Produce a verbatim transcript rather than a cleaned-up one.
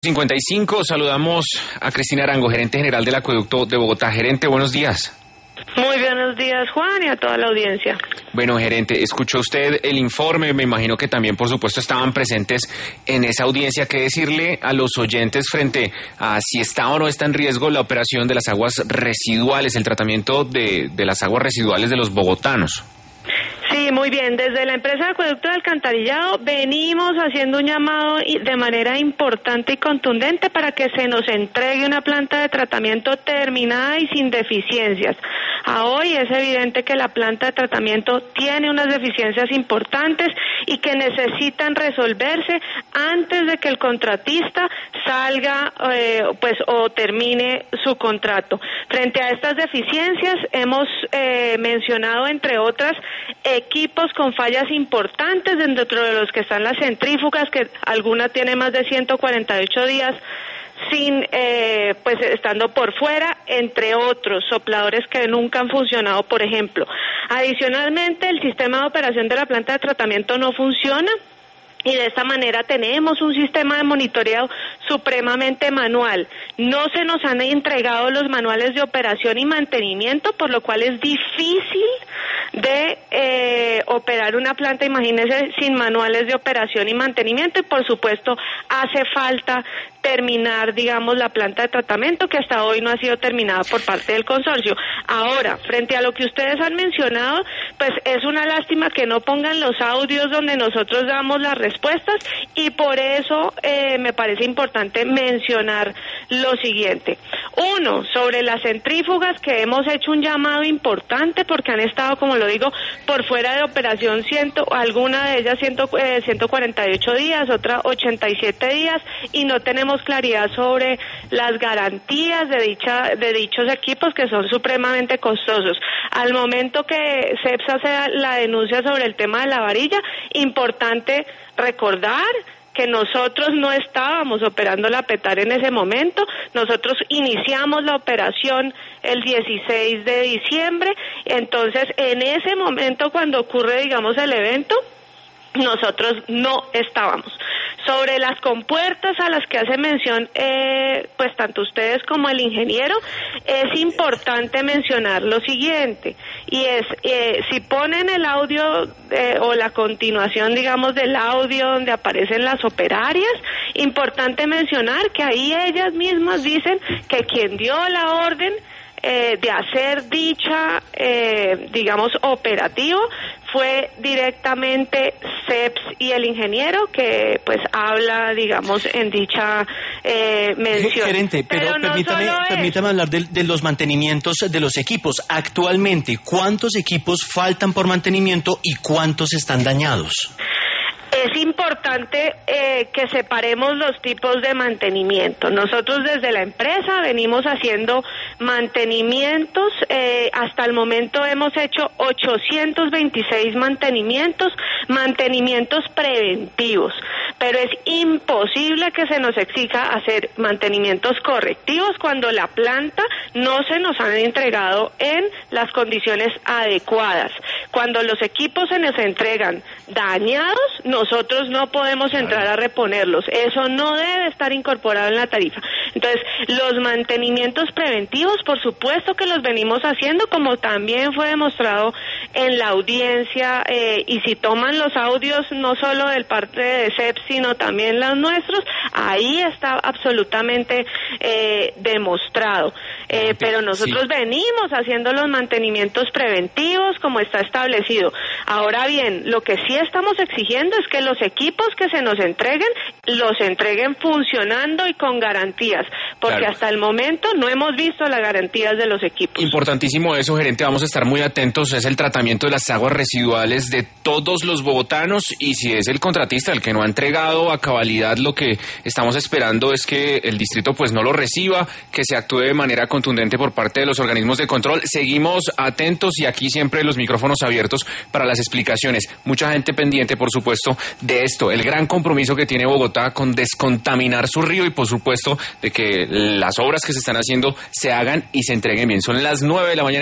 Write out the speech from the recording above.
cincuenta y cinco, saludamos a Cristina Arango, gerente general del Acueducto de Bogotá. Gerente, buenos días. Muy buenos días, Juan, y a toda la audiencia. Bueno, gerente, escuchó usted el informe, me imagino que también, por supuesto, estaban presentes en esa audiencia. ¿Qué decirle a los oyentes frente a si está o no está en riesgo la operación de las aguas residuales, el tratamiento de, de las aguas residuales de los bogotanos? Sí, muy bien. Desde la empresa de Acueducto de Alcantarillado venimos haciendo un llamado de manera importante y contundente para que se nos entregue una planta de tratamiento terminada y sin deficiencias. A hoy es evidente que la planta de tratamiento tiene unas deficiencias importantes y que necesitan resolverse antes de que el contratista salga eh, pues o termine su contrato. Frente a estas deficiencias hemos eh, mencionado, entre otras, equipos con fallas importantes, dentro de los que están las centrífugas, que alguna tiene más de ciento cuarenta y ocho días sin, eh, pues estando por fuera, entre otros, sopladores que nunca han funcionado, por ejemplo. Adicionalmente, el sistema de operación de la planta de tratamiento no funciona, y de esta manera tenemos un sistema de monitoreo supremamente manual. No se nos han entregado los manuales de operación y mantenimiento, por lo cual es difícil de eh, operar una planta, imagínense, sin manuales de operación y mantenimiento, y por supuesto hace falta terminar, digamos, la planta de tratamiento, que hasta hoy no ha sido terminada por parte del consorcio. Ahora, frente a lo que ustedes han mencionado, pues es una lástima que no pongan los audios donde nosotros damos las respuestas, y por eso eh, me parece importante mencionar lo siguiente. Uno, sobre las centrífugas, que hemos hecho un llamado importante porque han estado, como lo digo, por fuera de operación, ciento, alguna de ellas ciento, eh, ciento cuarenta y ocho días, otra ochenta y siete días, y no tenemos claridad sobre las garantías de dicha de dichos equipos, que son supremamente costosos. Al momento que CEPSA hace la denuncia sobre el tema de la varilla, importante recordar que nosotros no estábamos operando la Petar en ese momento. Nosotros iniciamos la operación el dieciséis de diciembre, entonces en ese momento, cuando ocurre, digamos, el evento, nosotros no estábamos. Sobre las compuertas a las que hace mención, eh, pues tanto ustedes como el ingeniero, es importante mencionar lo siguiente, y es, eh, si ponen el audio eh, o la continuación, digamos, del audio donde aparecen las operarias, importante mencionar que ahí ellas mismas dicen que quien dio la orden Eh, de hacer dicha, eh, digamos, operativo fue directamente CEPS y el ingeniero, que pues habla, digamos, en dicha eh, mención. Gerente, pero, pero no permítame, permítame hablar de, de los mantenimientos de los equipos. Actualmente, ¿cuántos equipos faltan por mantenimiento y cuántos están dañados? Es importante eh, que separemos los tipos de mantenimiento. Nosotros desde la empresa venimos haciendo mantenimientos, eh, hasta el momento hemos hecho ochocientos veintiséis mantenimientos, mantenimientos preventivos, pero es imposible que se nos exija hacer mantenimientos correctivos cuando la planta no se nos han entregado en las condiciones adecuadas. Cuando los equipos se nos entregan dañados, nosotros no podemos entrar a reponerlos. Eso no debe estar incorporado en la tarifa. Entonces, los mantenimientos preventivos, por supuesto que los venimos haciendo, como también fue demostrado en la audiencia, eh, y si toman los audios, no solo del parte de CEPS, sino también los nuestros, ahí está absolutamente eh, demostrado. Eh, pero nosotros sí venimos haciendo los mantenimientos preventivos como está establecido. Ahora bien, lo que sí estamos exigiendo es que los equipos que se nos entreguen, los entreguen funcionando y con garantías, porque claro, hasta el momento no hemos visto las garantías de los equipos. Importantísimo eso, gerente, vamos a estar muy atentos. Es el tratamiento de las aguas residuales de todos los bogotanos, y si es el contratista el que no ha entregado a cabalidad, lo que estamos esperando es que el distrito pues no lo reciba, que se actúe de manera contundente por parte de los organismos de control. Seguimos atentos y aquí siempre los micrófonos abiertos para las explicaciones. Mucha gente pendiente, por supuesto, de esto, el gran compromiso que tiene Bogotá con descontaminar su río, y por supuesto de que las obras que se están haciendo se hagan y se entreguen bien. Son las nueve de la mañana.